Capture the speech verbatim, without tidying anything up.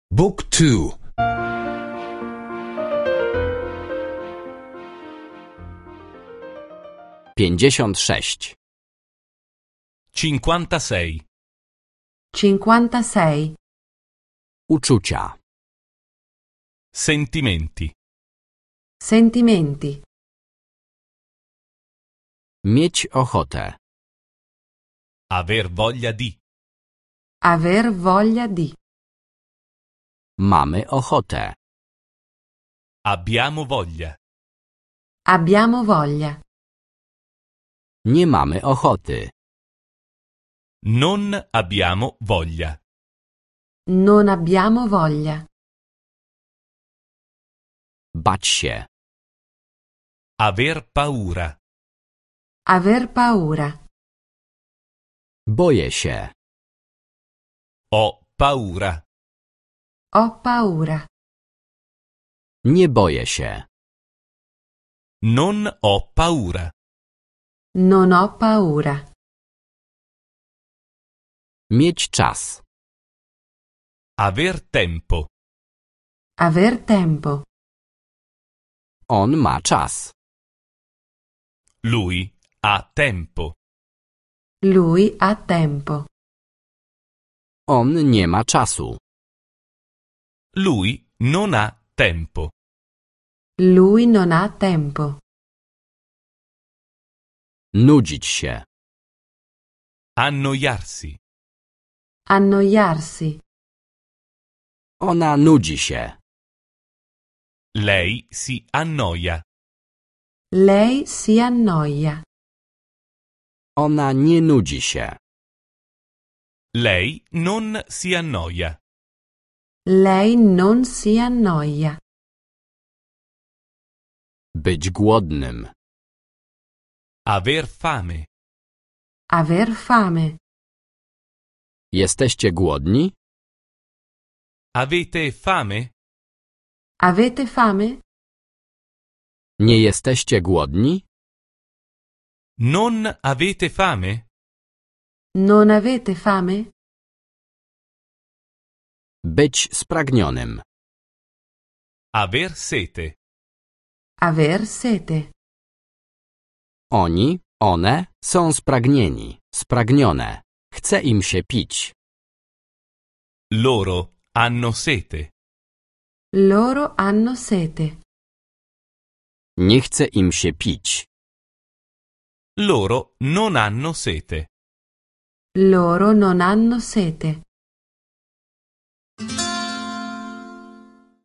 Book two. pięćdziesiąt sześć. cinquantasei. cinquantasei. Uczucia. Sentimenti. Sentimenti. Mieć ochotę. Aver voglia di. Aver voglia di. Mamy ochotę. Abbiamo voglia. Abbiamo voglia. Nie mamy ochoty. Non abbiamo voglia. Non abbiamo voglia. Bać się. Aver paura. Aver paura. Boję się. Ho paura. Ho paura. Nie boję się. Non ho paura. Non ho paura. Mieć czas. Aver tempo. Aver tempo. On ma czas. Lui ha tempo. Lui ha tempo. On nie ma czasu. Lui non ha tempo. Lui non ha tempo. Nudzić się. Annoiarsi. Annoiarsi. Ona nudzi się. Lei si annoia. Lei si annoia. Ona nie nudzi się. Lei non si annoia. Lei non si annoia. Być głodnym. Aver fame. Aver fame. Jesteście głodni? Avete fame? Avete fame? Nie jesteście głodni? Non avete fame? Non avete fame? Być spragnionym. Aver sete. Aver sete. Oni, one są spragnieni, spragnione. Chce im się pić. Loro hanno sete. Loro hanno sete. Nie chce im się pić. Loro non hanno sete. Loro non hanno sete.